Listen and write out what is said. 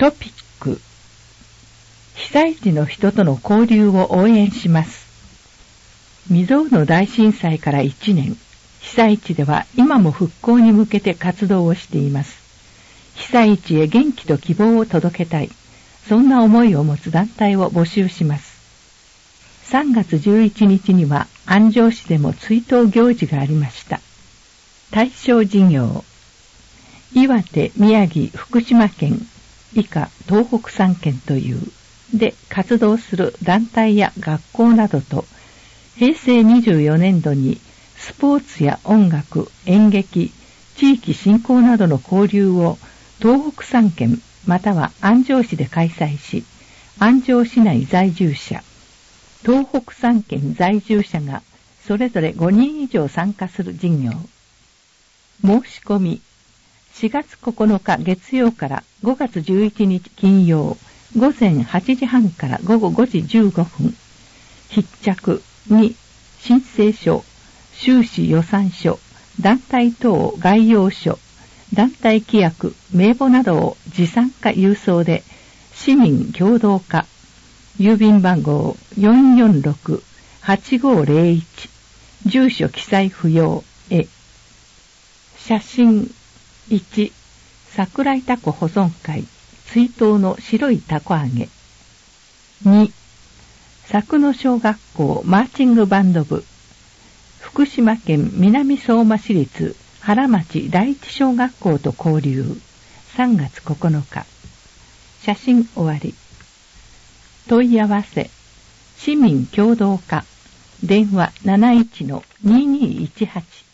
トピック。被災地の人との交流を応援します。未曾有の大震災から1年、被災地では今も復興に向けて活動をしています。被災地へ元気と希望を届けたい、そんな思いを持つ団体を募集します。3月11日には安城市でも追悼行事がありました。対象事業、岩手、宮城、福島県、以下東北3県というで活動する団体や学校などと、平成24年度にスポーツや音楽、演劇、地域振興などの交流を東北3県または安城市で開催し、安城市内在住者、東北3県在住者がそれぞれ5人以上参加する事業。申し込み、4月9日月曜から5月11日金曜、午前8時半から午後5時15分。必着2、申請書、収支予算書、団体等概要書、団体規約、名簿などを持参か郵送で、市民共同課、郵便番号 446-8501、住所記載不要へ。写真1、桜井タコ保存会、追悼の白いタコ揚げ。2、佐久野小学校マーチングバンド部、福島県南相馬市立原町第一小学校と交流、3月9日。写真終わり。問い合わせ、市民共同課、電話 71-2218